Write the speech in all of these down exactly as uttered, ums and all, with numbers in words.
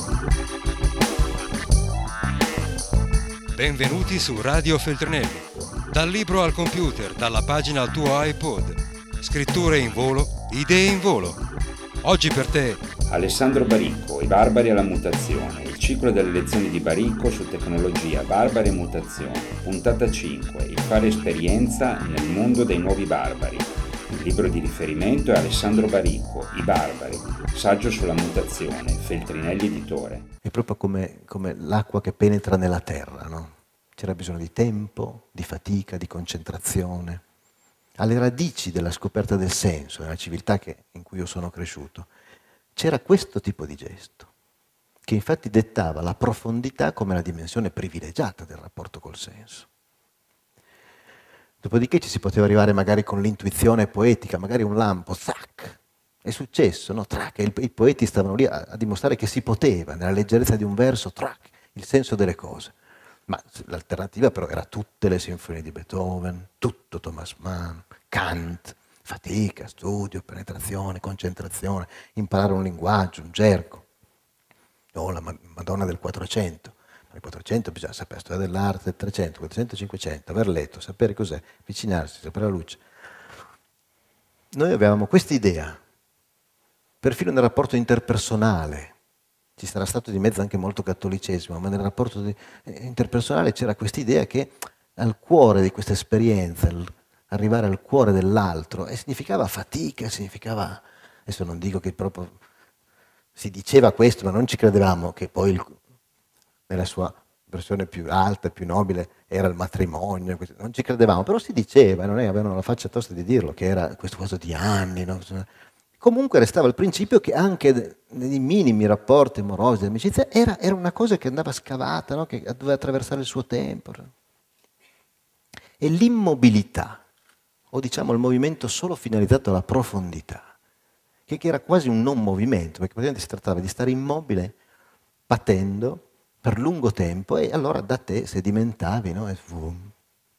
Benvenuti su Radio Feltrinelli. Dal libro al computer, dalla pagina al tuo iPod. Scritture in volo, idee in volo. Oggi per te Alessandro Baricco, I barbari alla mutazione, il ciclo delle lezioni di Baricco su tecnologia, barbari e mutazione, puntata cinque, il fare esperienza nel mondo dei nuovi barbari. Il libro di riferimento è Alessandro Baricco, I barbari, saggio sulla mutazione, Feltrinelli editore. È proprio come, come l'acqua che penetra nella terra, no? C'era bisogno di tempo, di fatica, di concentrazione. Alle radici della scoperta del senso, nella civiltà che, in cui io sono cresciuto, c'era questo tipo di gesto, che infatti dettava la profondità come la dimensione privilegiata del rapporto col senso. Dopodiché ci si poteva arrivare magari con l'intuizione poetica, magari un lampo, zac, è successo, no? Trac, i, i poeti stavano lì a, a dimostrare che si poteva, nella leggerezza di un verso, trac, il senso delle cose. Ma l'alternativa però era tutte le sinfonie di Beethoven, tutto Thomas Mann, Kant, fatica, studio, penetrazione, concentrazione, imparare un linguaggio, un gergo. Oh, la Madonna del quattrocento. Nel quattrocento bisogna sapere storia dell'arte, del trecento, quattrocento, cinquecento, aver letto, sapere cos'è, avvicinarsi, sapere la luce. Noi avevamo questa idea, perfino nel rapporto interpersonale. Ci sarà stato di mezzo anche molto cattolicesimo, ma nel rapporto di, eh, interpersonale c'era questa idea che al cuore di questa esperienza, il, arrivare al cuore dell'altro, e significava fatica, significava, adesso non dico che proprio si diceva questo, ma non ci credevamo che poi il, nella sua versione più alta, più nobile, era il matrimonio, non ci credevamo, però si diceva, non è, avevano la faccia tosta di dirlo, che era questo coso di anni, no? Comunque restava il principio che anche nei minimi rapporti amorosi di amicizia era, era una cosa che andava scavata, no? Che doveva attraversare il suo tempo. E l'immobilità, o diciamo il movimento solo finalizzato alla profondità, che, che era quasi un non movimento, perché praticamente si trattava di stare immobile, battendo per lungo tempo, e allora da te sedimentavi, no? E boom.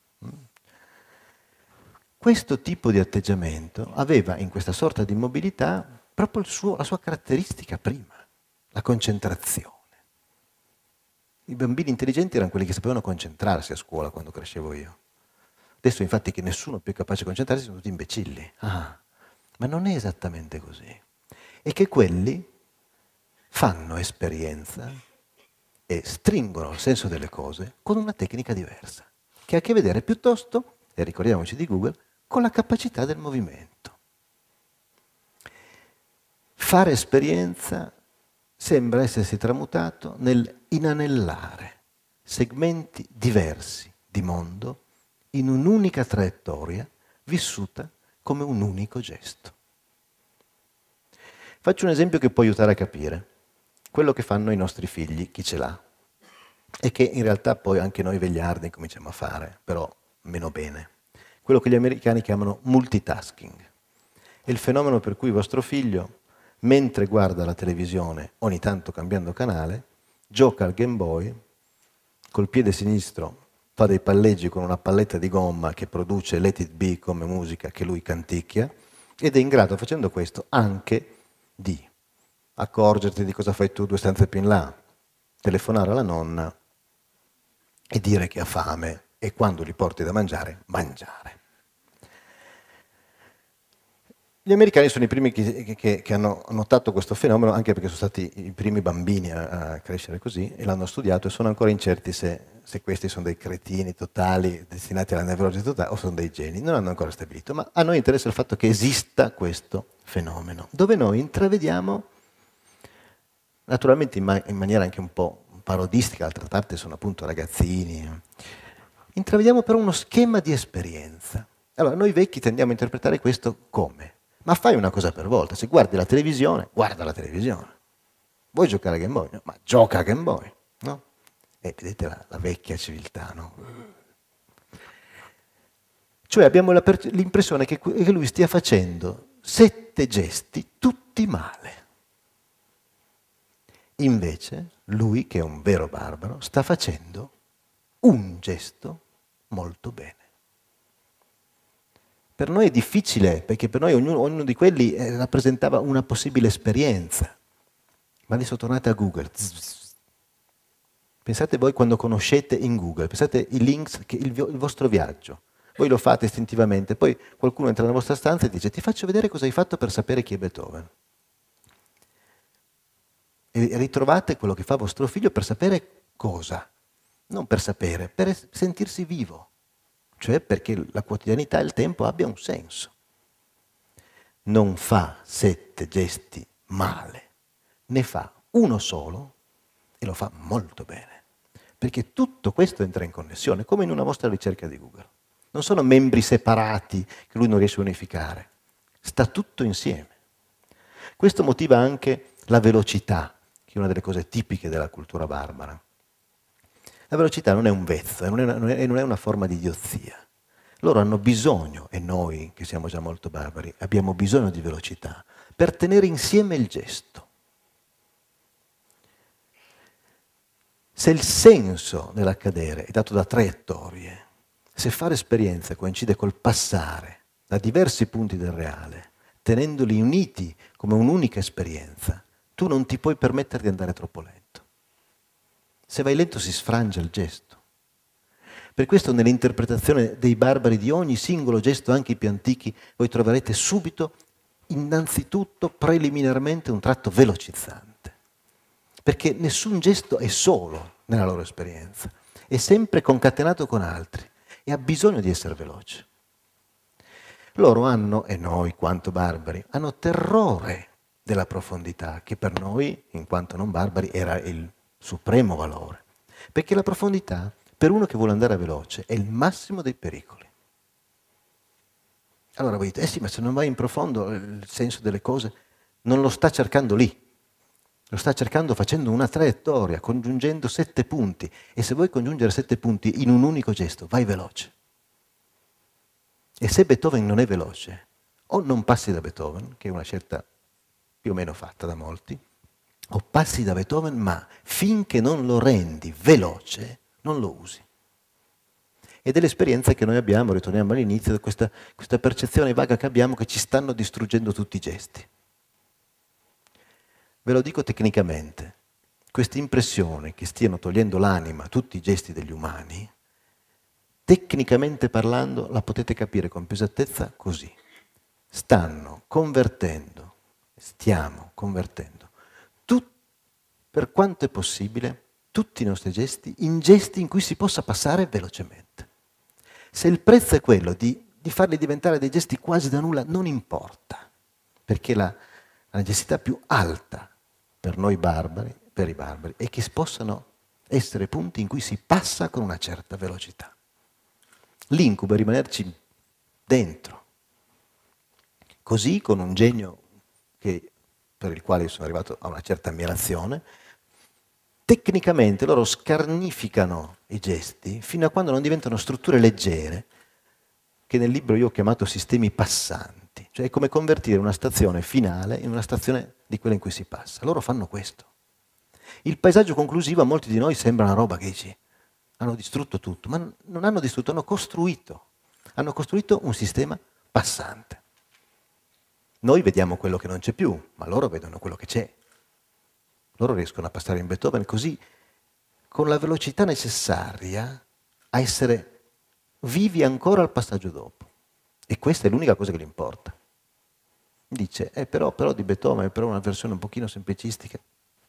Questo tipo di atteggiamento aveva in questa sorta di immobilità proprio il suo, la sua caratteristica prima, la concentrazione. I bambini intelligenti erano quelli che sapevano concentrarsi a scuola quando crescevo io. Adesso infatti che nessuno è più capace di concentrarsi sono tutti imbecilli. Ah, ma non è esattamente così. È che quelli fanno esperienza e stringono il senso delle cose con una tecnica diversa, che ha a che vedere piuttosto, e ricordiamoci di Google, con la capacità del movimento. Fare esperienza sembra essersi tramutato nel inanellare segmenti diversi di mondo in un'unica traiettoria vissuta come un unico gesto. Faccio un esempio che può aiutare a capire quello che fanno i nostri figli, chi ce l'ha, e che in realtà poi anche noi vegliardi cominciamo a fare, però meno bene. Quello che gli americani chiamano multitasking. È il fenomeno per cui vostro figlio, mentre guarda la televisione, ogni tanto cambiando canale, gioca al Game Boy, col piede sinistro fa dei palleggi con una palletta di gomma che produce Let It Be come musica che lui canticchia, ed è in grado, facendo questo, anche di accorgerti di cosa fai tu due stanze più in là, telefonare alla nonna e dire che ha fame e quando li porti da mangiare, mangiare. Gli americani sono i primi che, che, che hanno notato questo fenomeno, anche perché sono stati i primi bambini a, a crescere così e l'hanno studiato, e sono ancora incerti se, se questi sono dei cretini totali destinati alla nevrosi totale o sono dei geni. Non hanno ancora stabilito, ma a noi interessa il fatto che esista questo fenomeno, dove noi intravediamo, naturalmente in, ma- in maniera anche un po' parodistica, d'altra parte sono appunto ragazzini, intravediamo però uno schema di esperienza. Allora, noi vecchi tendiamo a interpretare questo come? Ma fai una cosa per volta, se guardi la televisione, guarda la televisione. Vuoi giocare a Game Boy? No, ma gioca a Game Boy, no? E vedete la, la vecchia civiltà, no? Cioè abbiamo la per- l'impressione che, che lui stia facendo sette gesti tutti male. Invece, lui, che è un vero barbaro, sta facendo un gesto molto bene. Per noi è difficile, perché per noi ognuno, ognuno di quelli eh, rappresentava una possibile esperienza. Ma adesso tornate a Google. Pensate voi quando conoscete in Google, pensate i links, che il, il vostro viaggio. Voi lo fate istintivamente, poi qualcuno entra nella vostra stanza e dice: ti faccio vedere cosa hai fatto per sapere chi è Beethoven. E ritrovate quello che fa vostro figlio per sapere cosa? Non per sapere, per sentirsi vivo. Cioè perché la quotidianità e il tempo abbia un senso. Non fa sette gesti male, ne fa uno solo e lo fa molto bene. Perché tutto questo entra in connessione, come in una vostra ricerca di Google. Non sono membri separati che lui non riesce a unificare. Sta tutto insieme. Questo motiva anche la velocità, che è una delle cose tipiche della cultura barbara. La velocità non è un vezzo e non, non, non è una forma di idiozia. Loro hanno bisogno, e noi che siamo già molto barbari, abbiamo bisogno di velocità per tenere insieme il gesto. Se il senso nell'accadere è dato da traiettorie, se fare esperienza coincide col passare da diversi punti del reale, tenendoli uniti come un'unica esperienza, tu non ti puoi permettere di andare troppo lento. Se vai lento si sfrangia il gesto. Per questo nell'interpretazione dei barbari di ogni singolo gesto, anche i più antichi, voi troverete subito, innanzitutto, preliminarmente, un tratto velocizzante. Perché nessun gesto è solo nella loro esperienza, è sempre concatenato con altri e ha bisogno di essere veloce. Loro hanno, e noi quanto barbari, hanno terrore della profondità, che per noi, in quanto non barbari, era il supremo valore. Perché la profondità, per uno che vuole andare veloce, è il massimo dei pericoli. Allora voi dite, eh sì, ma se non vai in profondo il senso delle cose, non lo sta cercando lì. Lo sta cercando facendo una traiettoria, congiungendo sette punti. E se vuoi congiungere sette punti in un unico gesto, vai veloce. E se Beethoven non è veloce, o non passi da Beethoven, che è una scelta più o meno fatta da molti, o passi da Beethoven, ma finché non lo rendi veloce, non lo usi. Ed è l'esperienza che noi abbiamo, ritorniamo all'inizio, questa, questa percezione vaga che abbiamo che ci stanno distruggendo tutti i gesti. Ve lo dico tecnicamente, questa impressione che stiano togliendo l'anima a tutti i gesti degli umani, tecnicamente parlando la potete capire con più esattezza così. Stanno convertendo, stiamo convertendo, tu, per quanto è possibile, tutti i nostri gesti in gesti in cui si possa passare velocemente. Se il prezzo è quello di, di farli diventare dei gesti quasi da nulla, non importa, perché la, la necessità più alta per noi barbari, per i barbari, è che possano essere punti in cui si passa con una certa velocità. L'incubo è rimanerci dentro. Così, con un genio che, per il quale sono arrivato a una certa ammirazione, tecnicamente loro scarnificano i gesti fino a quando non diventano strutture leggere, che nel libro io ho chiamato sistemi passanti, cioè è come convertire una stazione finale in una stazione di quella in cui si passa. Loro fanno questo. Il paesaggio conclusivo a molti di noi sembra una roba che dici, hanno distrutto tutto, ma non hanno distrutto, hanno costruito, hanno costruito un sistema passante. Noi vediamo quello che non c'è più, ma loro vedono quello che c'è. Loro riescono a passare in Beethoven così, con la velocità necessaria a essere vivi ancora al passaggio dopo. E questa è l'unica cosa che gli importa. Dice, eh, però, però di Beethoven è però una versione un pochino semplicistica.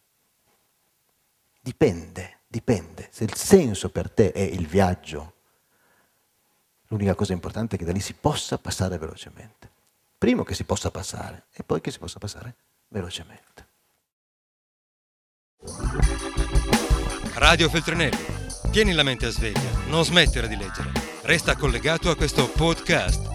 Dipende, dipende. Se il senso per te è il viaggio, l'unica cosa importante è che da lì si possa passare velocemente. Primo che si possa passare e poi che si possa passare velocemente. Radio Feltrinelli, tieni la mente a sveglia, non smettere di leggere. Resta collegato a questo podcast.